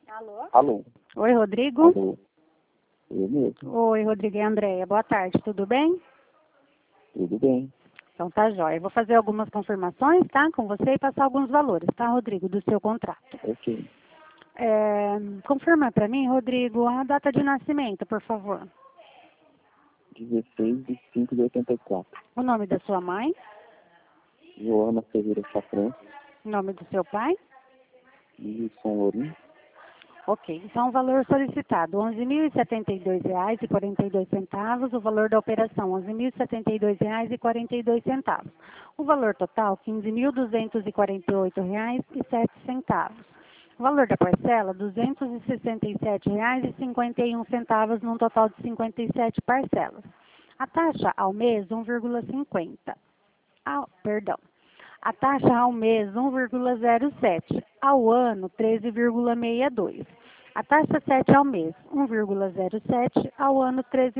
Alô? Alô? Oi, Rodrigo. Alô? Eu mesmo. Oi, Rodrigo e Andréia. Boa tarde, tudo bem? Tudo bem. Então tá jóia. Eu vou fazer algumas confirmações, tá? Com você e passar alguns valores, tá, Rodrigo, do seu contrato. Ok. Confirma para mim, Rodrigo, a data de nascimento, por favor. 16 de 5 de 84. O nome da sua mãe, Joana Ferreira Chafran. o nome do seu pai. Wilson Lourinho. Ok, então o valor solicitado, R$ 11.072,42. O valor da operação, R$ 11.072,42. O valor total, R$ 15.248,07. O valor da parcela, R$ 267,51, num total de 57 parcelas. A taxa ao mês, 1,50. Perdão. A taxa ao mês, 1,07. Ao ano, 13,62. A taxa 7 ao mês, 1,07. Ao ano,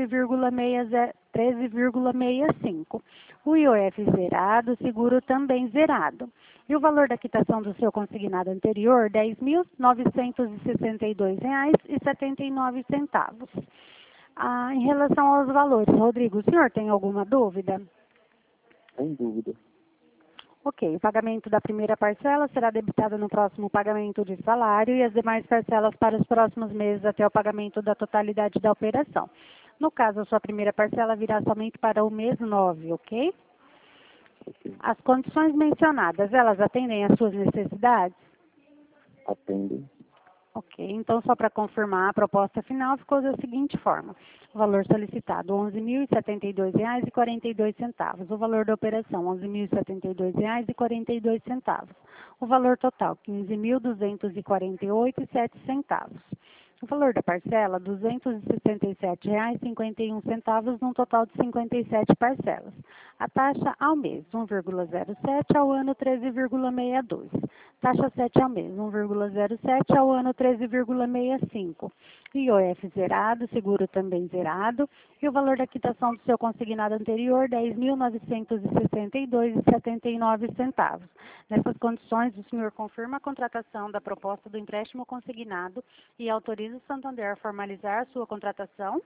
13,65. O IOF zerado, o seguro também zerado. E o valor da quitação do seu consignado anterior, R$ 10.962,79. Em relação aos valores, Rodrigo, o senhor tem alguma dúvida? Sem dúvida. Ok, o pagamento da primeira parcela será debitado no próximo pagamento de salário e as demais parcelas para os próximos meses até o pagamento da totalidade da operação. No caso, a sua primeira parcela virá somente para o mês 9, ok? Ok. As condições mencionadas, elas atendem às suas necessidades? Atendo. Ok, então só para confirmar, a proposta final ficou da seguinte forma. O valor solicitado, R$ 11.072,42. O valor da operação, R$ 11.072,42. O valor total, R$ 15.248,07. O valor da parcela, R$ 267,51, num total de 57 parcelas. A taxa ao mês, 1,07, ao ano 13,62. Taxa 7 ao mês, 1,07, ao ano 13,65. IOF zerado, seguro também zerado. E o valor da quitação do seu consignado anterior, R$ 10.962,79. Nessas condições, o senhor confirma a contratação da proposta do empréstimo consignado e autoriza o Santander a formalizar a sua contratação?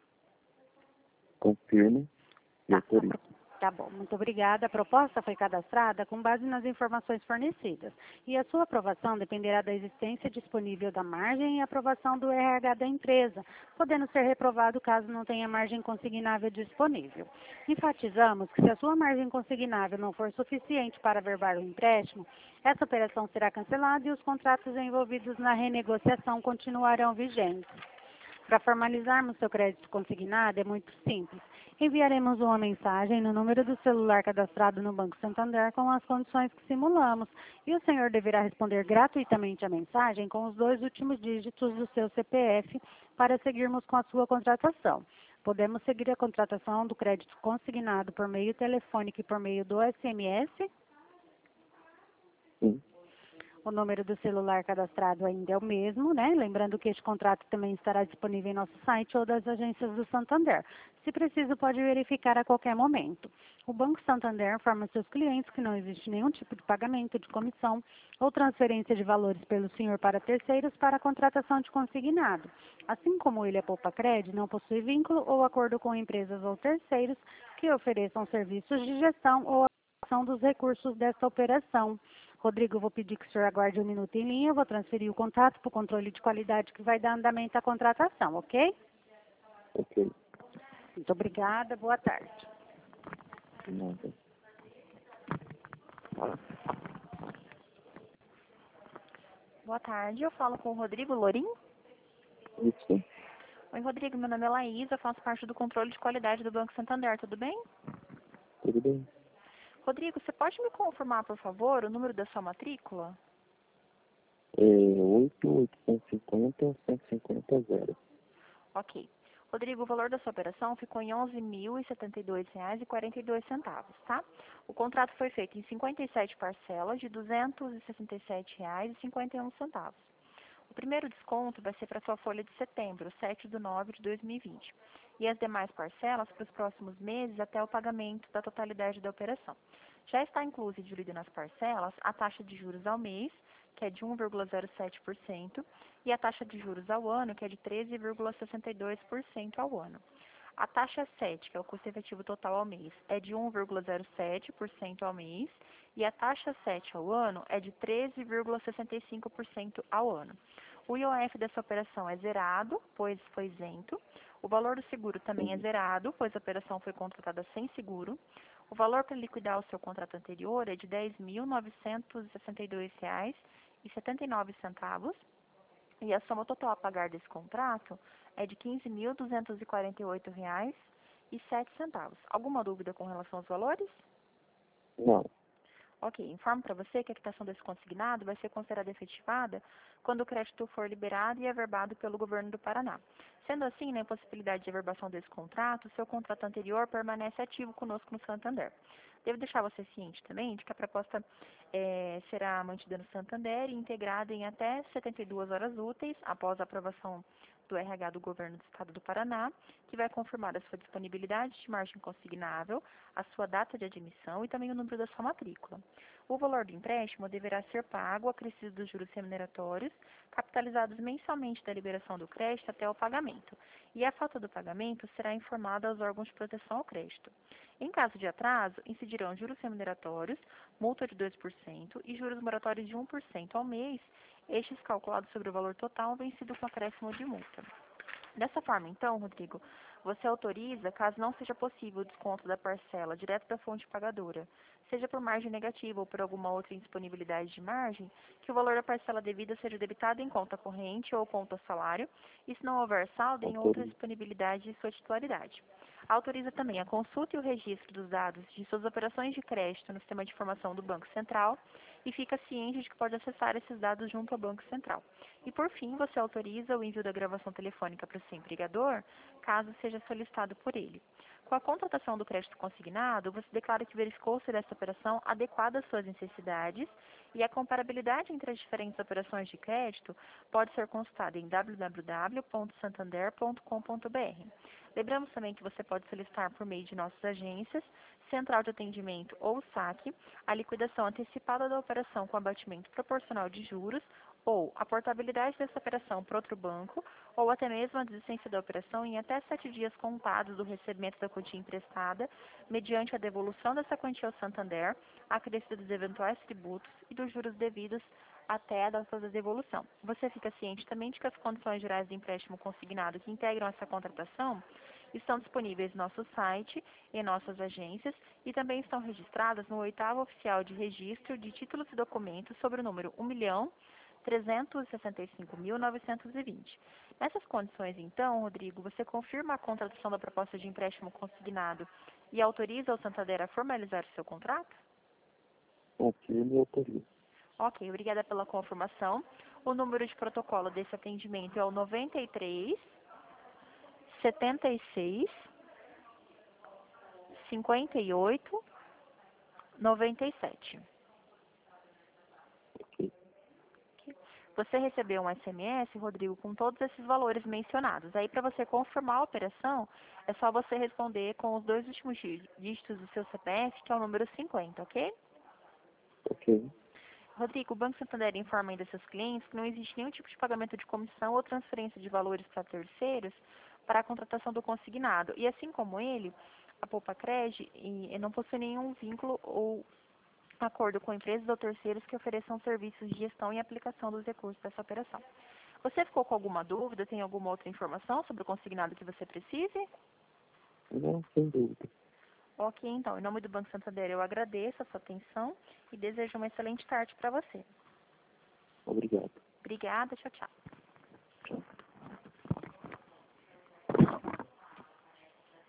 Confirmo e autorizo. Tá bom, muito obrigada. A proposta foi cadastrada com base nas informações fornecidas e a sua aprovação dependerá da existência disponível da margem e aprovação do RH da empresa, podendo ser reprovado caso não tenha margem consignável disponível. Enfatizamos que se a sua margem consignável não for suficiente para averbar o empréstimo, essa operação será cancelada e os contratos envolvidos na renegociação continuarão vigentes. Para formalizarmos seu crédito consignado é muito simples. Enviaremos uma mensagem no número do celular cadastrado no Banco Santander com as condições que simulamos e o senhor deverá responder gratuitamente a mensagem com os 2 últimos dígitos do seu CPF para seguirmos com a sua contratação. Podemos seguir a contratação do crédito consignado por meio telefônico e por meio do SMS? Sim. O número do celular cadastrado ainda é o mesmo, né? Lembrando que este contrato também estará disponível em nosso site ou das agências do Santander. Se preciso, pode verificar a qualquer momento. O Banco Santander informa seus clientes que não existe nenhum tipo de pagamento de comissão ou transferência de valores pelo senhor para terceiros para a contratação de consignado. Assim como ele é poupa-crédito, não possui vínculo ou acordo com empresas ou terceiros que ofereçam serviços de gestão ou ação dos recursos desta operação. Rodrigo, eu vou pedir que o senhor aguarde 1 minuto em linha, eu vou transferir o contato para o controle de qualidade que vai dar andamento à contratação, ok? Ok. Muito obrigada, boa tarde. Nada. Boa tarde, eu falo com o Rodrigo Lourim. Isso. Oi, Rodrigo, meu nome é Laís, eu faço parte do controle de qualidade do Banco Santander, tudo bem? Tudo bem. Rodrigo, você pode me confirmar, por favor, o número da sua matrícula? 8.850.150.0. Ok. Rodrigo, o valor da sua operação ficou em R$ 11.072,42, tá? O contrato foi feito em 57 parcelas de R$ 267,51. O primeiro desconto vai ser para a sua folha de setembro, 7/9/2020. E as demais parcelas para os próximos meses até o pagamento da totalidade da operação. Já está incluso e dividido nas parcelas a taxa de juros ao mês que é de 1,07%, e a taxa de juros ao ano, que é de 13,62% ao ano. A taxa 7, que é o custo efetivo total ao mês, é de 1,07% ao mês, e a taxa 7 ao ano é de 13,65% ao ano. O IOF dessa operação é zerado, pois foi isento. O valor do seguro também é zerado, pois a operação foi contratada sem seguro. O valor para liquidar o seu contrato anterior é de R$ 10.962,79. E a soma total a pagar desse contrato é de R$ 15.248,07. Alguma dúvida com relação aos valores? Não. Ok, informo para você que a quitação desse consignado vai ser considerada efetivada quando o crédito for liberado e averbado pelo governo do Paraná. Sendo assim, na impossibilidade de averbação desse contrato, seu contrato anterior permanece ativo conosco no Santander. Devo deixar você ciente também de que a proposta será mantida no Santander e integrada em até 72 horas úteis após a aprovação do RH do Governo do Estado do Paraná, que vai confirmar a sua disponibilidade de margem consignável, a sua data de admissão e também o número da sua matrícula. O valor do empréstimo deverá ser pago acrescido dos juros remuneratórios, capitalizados mensalmente da liberação do crédito até o pagamento, e a falta do pagamento será informada aos órgãos de proteção ao crédito. Em caso de atraso, incidirão juros remuneratórios, multa de 2% e juros moratórios de 1% ao mês, estes calculados sobre o valor total vencido com acréscimo de multa. Dessa forma, então, Rodrigo, você autoriza, caso não seja possível o desconto da parcela direto da fonte pagadora, seja por margem negativa ou por alguma outra indisponibilidade de margem, que o valor da parcela devida seja debitado em conta corrente ou conta salário, e se não houver saldo, em outra disponibilidade de sua titularidade. Autoriza também a consulta e o registro dos dados de suas operações de crédito no sistema de informação do Banco Central e fica ciente de que pode acessar esses dados junto ao Banco Central. E, por fim, você autoriza o envio da gravação telefônica para o seu empregador, caso seja solicitado por ele. Com a contratação do crédito consignado, você declara que verificou ser essa operação adequada às suas necessidades e a comparabilidade entre as diferentes operações de crédito pode ser consultada em www.santander.com.br. Lembramos também que você pode solicitar por meio de nossas agências, central de atendimento ou saque, a liquidação antecipada da operação com abatimento proporcional de juros ou a portabilidade dessa operação para outro banco ou até mesmo a desistência da operação em até 7 dias contados do recebimento da quantia emprestada, mediante a devolução dessa quantia ao Santander, acrescido dos eventuais tributos e dos juros devidos até a data da devolução. Você fica ciente também de que as condições gerais de empréstimo consignado que integram essa contratação estão disponíveis no nosso site, em nossas agências e também estão registradas no 8º Oficial de Registro de Títulos e Documentos sobre o número 1.365.920. Nessas condições, então, Rodrigo, você confirma a contratação da proposta de empréstimo consignado e autoriza o Santander a formalizar o seu contrato? Confirmo e autorizo. Ok, obrigada pela confirmação. O número de protocolo desse atendimento é o 93 76 58 97. Ok. Você recebeu um SMS, Rodrigo, com todos esses valores mencionados. Aí, para você confirmar a operação, é só você responder com os 2 últimos dígitos do seu CPF, que é o número 50, ok? Ok. Rodrigo, o Banco Santander informa ainda seus clientes que não existe nenhum tipo de pagamento de comissão ou transferência de valores para terceiros para a contratação do consignado. E assim como ele, a Poupa-Cred não possui nenhum vínculo ou acordo com empresas ou terceiros que ofereçam serviços de gestão e aplicação dos recursos dessa operação. Você ficou com alguma dúvida? Tem alguma outra informação sobre o consignado que você precise? Não, sem dúvida. Ok, então, em nome do Banco Santander, eu agradeço a sua atenção e desejo uma excelente tarde para você. Obrigado. Obrigada, tchau, tchau.